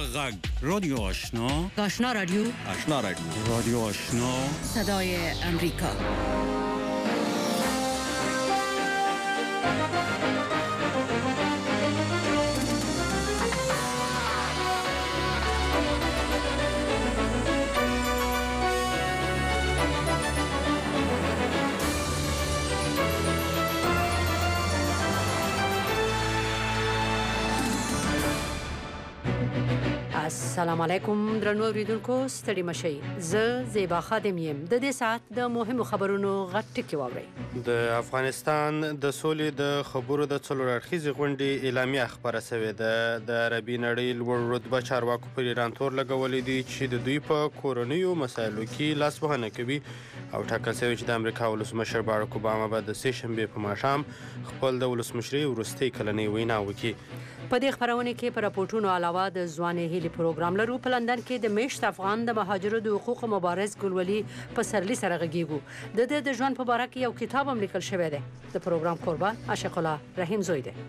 غږ رادیو آشنا رادیو رادیو آشنا صدای امریکا. السلام علیکم درنو اوریدونکو، ستړي مشئ. زه زیبا خادم یم. د دې ساعت د مهمو خبرونو غټ ټکي واورئ. د افغانستان د سولې د خبرو د څلور اړخیزې غونډې اعلامیه خپره شوې ده. د عربي نړۍ لوړ رتبه چارواکو پر ایران تور لګولی دی چې د دوی په کورنیو مسایلو کې لاسوهنه کوي او ټاکل شوی چې د امریکا ولسمشر باراک اوباما به د سې شنبې په ماښام خپل د ولسمشرۍ وروستۍ کلنۍ وینا وکړي. په دې خبرونه کې پر راپورټونو علاوه د ځوانې هیلې پروګرام لرو. په لندن کې د میشت افغان د مهاجرو د حقوقو مبارز ګلولي په سرلی سره غږیږو. د ژوند په باره کې یو کتاب هم لیکل شوی دی. د پروګرام قربان عاشق الله رحیم زوی دی.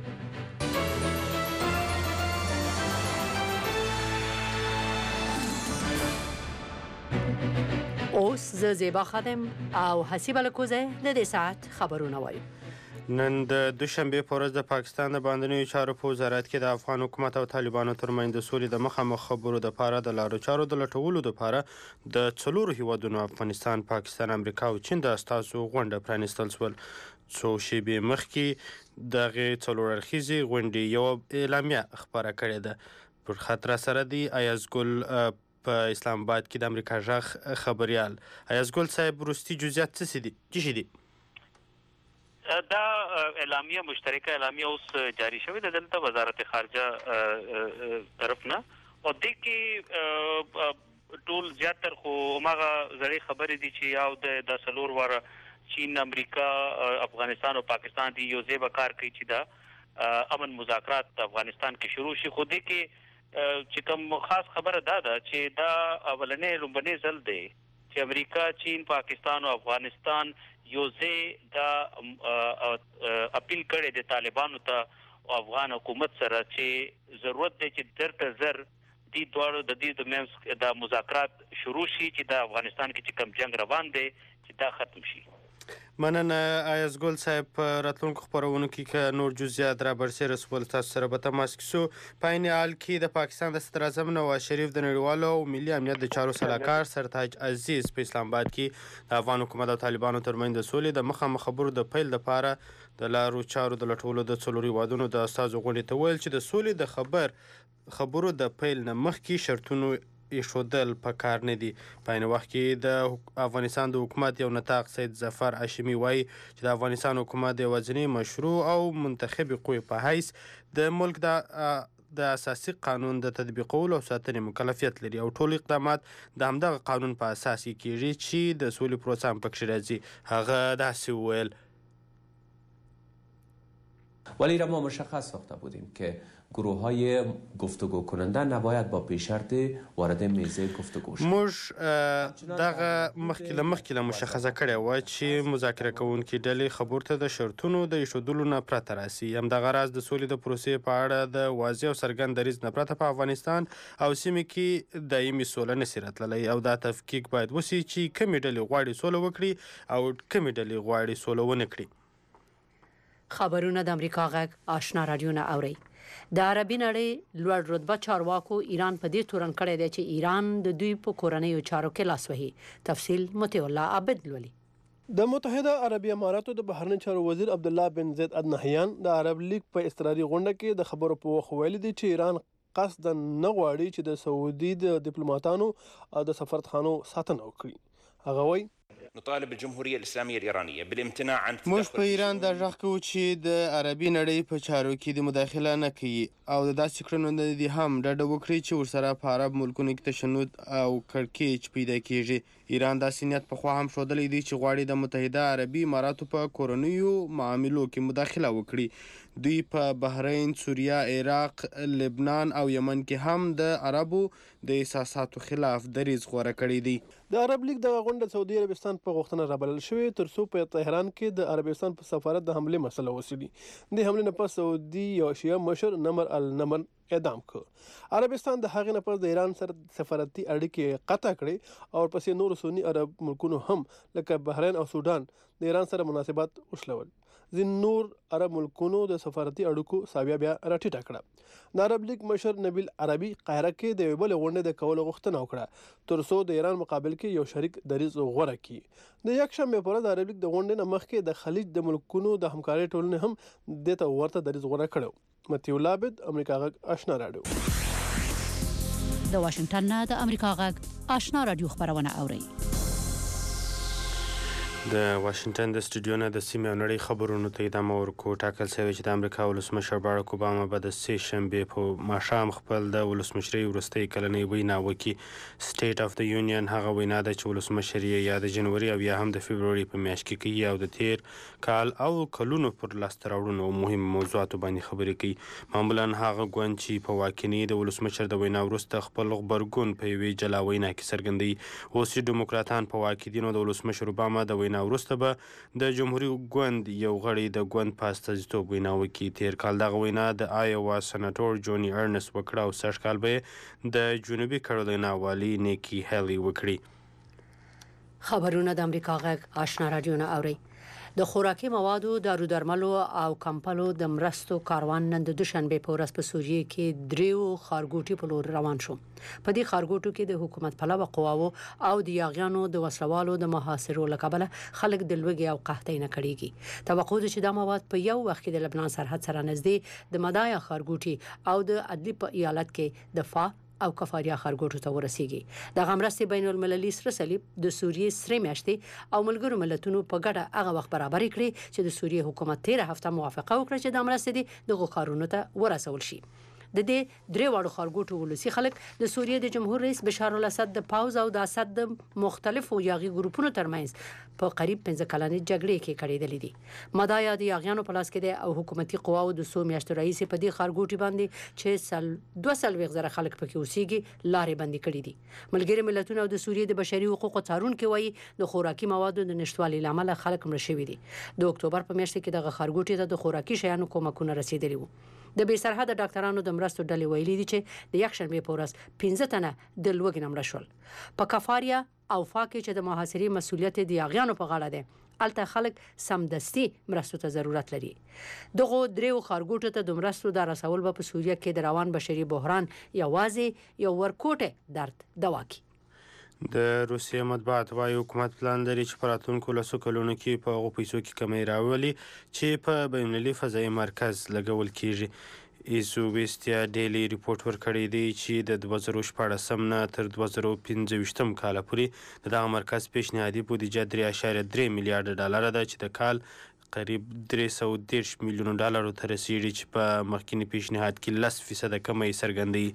اوس زه زیبا خادم او حسیبه لکوزه د دې ساعت خبرونه وایم. نن د دوشنبې په ورځ د پاکستان د باندنیو چارو په وزارت کې د افغان حکومت او طالبانو ترمنځ د سولې د مخامخ خبرو دپاره د لارو چارو د لټولو دپاره د څلورو هیوادونو افغانستان، پاکستان، امریکا او چین د استازو غونډه پرانیستل شول. څو شېبې مخکې دغې څلور اړخیزې غونډې یوه اعلامیه خپره کړې ده. پر خط راسره دی ایازګل په اسلام آباد کې د امریکا غږ خبریال. ایازګل صاحب، وروستي جزئیات څه دي؟ دا اعلامیه مشترکه اعلامیه اوس جاری شوې ده دلته وزارت خارجه طرف نه، او دې کې ټول زیاتر خو هماغه زړې خبرې دي چې یو د څلور واره چین، امریکا، افغانستان او پاکستان دی یو ځای به کار کوي چې دا امن مذاکرات افغانستان کې شروع شي. خو دې کې چې کوم خاص خبره دا ده چې دا اولنې لومبنې ځل دی چې امریکا، چین، پاکستان او افغانستان یو ځای دا اپیل کړی د طالبانو ته او افغان حکومت سره چې ضرورت دی چې درته زر دې دواړو د دې د منځ د مذاکرات شروع شي چې د افغانستان کې چې کوم جنگ روان دی چې دا ختم شي. مننه ایازګل صاحب. په راتلونکو خپرونو کې که نور جزئیات را برسېره شول تاسو سره به تماس کیږو. په عین حال کې د پاکستان د صدر اعظم نواز شریف د نړیوالو او ملي امنیت د چارو سلاکار سرتاج عزیز په اسلام آباد کې د افغان حکومت او طالبانو ترمنځ د سولې د مخامخ خبرو د پیل لپاره د لارو چارو د لټولو د څلورو هیوادونو د استازو غونډې ته ویل چې د سولې د خبرو د پیل نه مخکې شرطونو ایښودل پکار نه دي. په عین وخت کې د افغانستان د حکومت یو نطاق سید ظفر هاشمي وایي چې د افغانستان حکومت د یوازینۍ مشروع او منتخبې قوې په حیث د ملک د اساسي قانون د تطبیقولو او ساتنې مکلفیت لري او ټول اقدامات د همدغه قانون په اساس کیږي چې د سولې پروسه هم پکې راځي. هغه داسې وویل: ولی را ما مشخص ساخته بودیم که گروه‌های گفتگو کننده نباید با پیشرط وارد میزه گفتگو شد. موږ دغه مخکې له مشخصه کړې وه چې مذاکره کوونکي ډلې خبرو ته د شرطونو د ایښودلو نه پرته راسي. همدغه راز د سولې د پروسې په اړه د واضح او څرګند دریځ نه پرته په افغانستان او سیمې کې دایمي سوله نشي راتللی او دا تفکیک باید وشي چې کمې ډلې غواړي سوله وکړي او کمې ډلې غواړي سوله ونه کړي. خبرونه د امریکا غږ آشنا رادیو نه اوري. د عربي نړۍ لوړ رتبه چارواکو ایران په دې تورن کړی دی چې ایران د دوی په کورنیو چارو کې لاس وهي. تفصیل مطیع الله عابد لولي. د متحده عربي اماراتو د بهرنی چارو وزیر عبدالله بن زید النهیان د عرب لیگ په استراري غونډه کې د خبرو په وخت ویلي دی چې ایران قصدا نه غواړي چې د سعودي د ډیپلوماټانو او د سفارتخانو ساتنه وکړي. هغه وایي: نطالب الجمهورية الإسلامية الإيرانية بالامتناع عن موږ په ایران دا غږ کوو چې د عربي نړۍ په چارو کې د مداخله نه کوي او د داسې کړنو نه دي هم ډډه وکړي چې ورسره په عرب ملکونو کې تشنج او کړکېچ پیدا کیږي. ایران داسې نیت پخوا هم ښودلی دی چې غواړي د متحده عربي اماراتو په کورنیو معاملو کې مداخله وکړي. دوی په بحرین، سوریه، عراق، لبنان او یمن کې هم د عربو د احساساتو خلاف دریځ غوره کړی دی. د عرب لیگ دغه غونډه سعودي عربستان په غوښتنه رابلل شوی ترڅو په تهران کې د عربستان په سفارت د حمله مسله وڅېړي. د حمله نه پس سعودي یو شیعه مشر نمر النمر اعدام کړ. عربستان د هغې نه پس د ایران سره سفارتي اړیکې قطع کړې او ورپسې نور سني عرب ملکونو هم لکه بحرین او سودان د ایران سره مناسبات وشلول. ځینې نور عرب ملکونو د سفارتي اړیکو ساویه بیا راټیټه کړه. د عرب لیګ مشر نبیل عربي قاهره کې د یوې بلې غونډې د کولو غوښتنه وکړه ترڅو د ایران مقابل کې یو شریک دریځ غوره کړي. د یکشنبې په ورځ د عرب لیګ د غونډې نه مخکې د خلیج د ملکونو د همکارۍ ټولنې هم دې ته ورته دریځ غوره کړی. متیو لابد، امریکا غږ آشنا راډیو. د واشنگټن نه د امریکا غږ آشنا راډیو خبرونه اوري. د واشنگټن د سټوډیو نه د سیمې او نړۍ خبرونو ته ادامه ورکو. ټاکل شوی چې د امریکا ولسمشر باراک اوباما به د سې شنبې په ماښام خپل د ولسمشرۍ وروستۍ کلنۍ وینا وکړي. سټیټ اف د یونین هغه وینا ده چې ولسمشر یې یا د جنوري او یا هم د فبروري په میاشت کې کوي او د تیر کال او کلونو پر لاسته راوړنو او مهمو موضوعاتو باندې خبرې کوي. معمولا هغه ګوند چې په واکیني د ولسمشر د وینا وروسته خپل غبرګون په یوې جلا وینا کې څرګندوي. اوس چې ډیموکراتان په واک کې دي نو د ولسمشر اوباما د وینا وروسته به د جمهوري ګوند یو غړی د ګوند په استازیتوب وینا وکړي. تیر کال دغه وینا د آیوا سناتور جوني ارنس وکړه او سږ کال به د جنوبي کیرولینا والي نیکی هیلی وکړي. خبرونه د امریکا غږ آشنا راډیو نه اوري. د خوراکي موادو، دارو درملو او کمپلو د مرستو کاروان نن د دوشنبه په ورځ په سوریه کې دریو خارګوټي په لور روان شو. په دې خارګوټو کې د حکومت پلوه قواو او د یاغیانو د وسلوالو د محاصرو له کبله خلک د لوږې او قحطۍ نه کړيږي. توقع ده چې دا مواد په یو وخت کې د لبنان سرحد سره نږدې د مدایا خارګوټي او د عدلي په ایالت کې د فا او کفاریا خارګوټو ته ورسیږي. د غمرستي بین المللي سره صلیب د سوریې سره میاشتې او ملګرو ملتونو په ګډه هغه وخت برابر کړی چې د سوریې حکومت 13 هفته موافقه وکړه چې د مرستې د غوښارونو ته ورسول شي. د دې درې واړو خارګوټو ولسی خلک د سوریې د جمهور رئیس بشار الاسد د پاوز او د اسد د مختلفو یاغي ګروپونو ترمنځ په قریب 15 کلنې جګړې کې کړېدلې دي. مدایا د یاغیانو په لاس کې دی او حکومتي قواو د سو میاشتو رئیس په دې خارګوټي باندې چې 200,000 خلک پکې اوسېږي لارې بندي کړې دي. ملګری ملتونه او د سوریې د بشري حقوقو څارونکو وایي د خوراکي موادو د نشټوالي لامل خلک مړ شوي دي. د اکتوبر په میاشت کې دغه خارګوټي ته د خوراکي شیانو کومکونه رسیدلي وو. د بې سرحده ډاکټرانو د مرستو ډلې ویلي دي چې د یکشنبې په ورځ 15 تنه د لوږې نه مړه شول. په کفاریا او فا کې چې د محاصرې مسؤلیت د یاغیانو په غاړه دی الته خلک سمدستي مرستو ته ضرورت لري. دغه دریو خارګوټو ته د مرستو د رسول په سوریه کې د روان بشري بحران یوازې یو ورکوټه درد دوا کوي. د روسیې مطبوعات وايي حکومت پلان لري چې په راتلونکو لسو کلونو کې په هغو پیسو کې کمی راولي چې په بین المللي فضایي مرکز لګول کیږي. ایزوویسټیا ډیلی ریپورټ ورکړی دی چې د 2014 نه تر 2025 کال پورې دغه مرکز پیشنهادي بودیجه 3.3 میلیارډ ډالر ده چې د کال قریب 310 میلیونو ډالرو ته رسیږي چې په مخکینی پیشنهاد کې 10% کمی څرګندوي.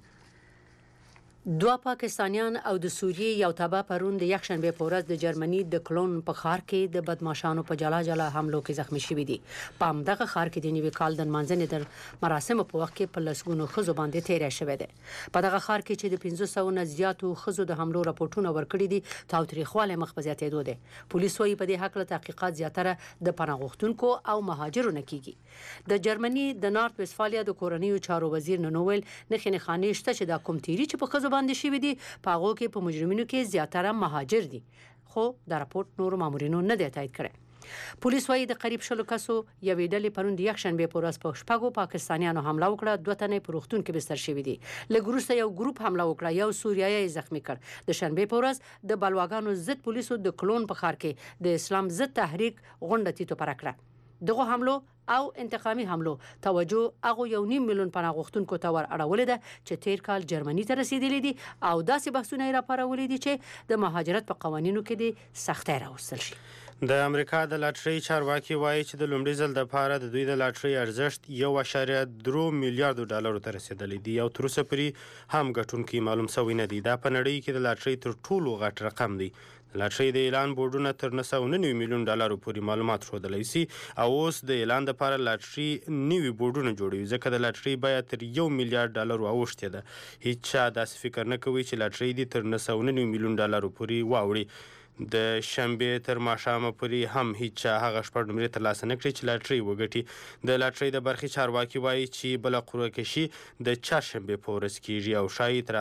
دوه پاکستانیان او د سوریې یو تبع پرون د یکشنبه په ورځ د جرمني د کلون په ښار کې د بدمعشانو په جلا حملو کې زخمی شوي دي. په همدغه ښار کې د نوي کال د نمانځنې د مراسمو په وخت کې په لسګونو ښځو باندې تیری شوی دی. په دغه ښار کې چې د 500 نه زیاتو ښځو د حملو راپورټونه ورکړي دي تاوتریخوالی مخ په زیاتېدو دی. پولیس وایي په دې هکله تحقیقات زیاتره د پناه غوښتونکو او مهاجرو نه کیږي. د جرمني د نارت ویسفالیا د کورنیو چارو وزیر نوویل نښې خانې شته چې دا کوم تیری چې په ښځو باندې شوي دي په هغو کې په مجرمینو کې زیاتره مهاجر دي، خو دا راپورټ نورو مامورینو نه دی تایید کړی. پولیس وایي د قریب 100 کسو یوې ډلې پرون د یکشنبې په ورځ په شپږو پاکستانیانو حمله وکړه. 2 تنه په روغتون کې بستر شوي دي. لږ وروسته یو ګروپ حمله وکړه، یو سوریایی زخمی کړ. د شنبې په ورځ د بلواګانو ضد پولیسو د کلون په ښار کې د اسلام ضد تحریک غونډه تیتو پر کړه. دغه حملو او انتقامي حملو توجه هغه 1.5 میلیون پناه غوښتونکو ته ور اړولې ده چې تیر کال جرمني ته رسیدلي دي او داسې بحثونه یې راپارولي دي چې د مهاجرت په قوانینو کې د سختۍ راوستل شي. د امریکا د لاټرۍ چارواکي وایي چې د لومړي ځل لپاره د دوی د لاټرۍ ارزښت 1.3 میلیارډ ډالرو ته رسیدلی دی او تر اوسه پورې هم ګټونکي معلوم شوی نه دی. دا په نړۍ کې د لاټرۍ تر ټولو غټ رقم دی. لاټرۍ د اعلان بورډونه تر 990 میلیون ډالرو پورې معلومات ښودلی سي او اوس د اعلان لپاره لاټرۍ نوي بورډونه جوړوي ځکه د لاټرۍ بیه تر 1 میلیارډ ډالرو اوښتې ده. هیڅ چا داسې فکر نه کوي چې لاټرۍ دې تر 990 میلیون ډالرو پورې واوړي. د شنبې تر ماښامه پورې هم هیڅ چا هغه شپږ نمرې ترلاسه نه کړې چې لاټرۍ وګټي. د لاټرۍ د برخې چارواکي وایي چې بله قرعه کشي د چهارشنبې په ورځ کیږي او ښایي تر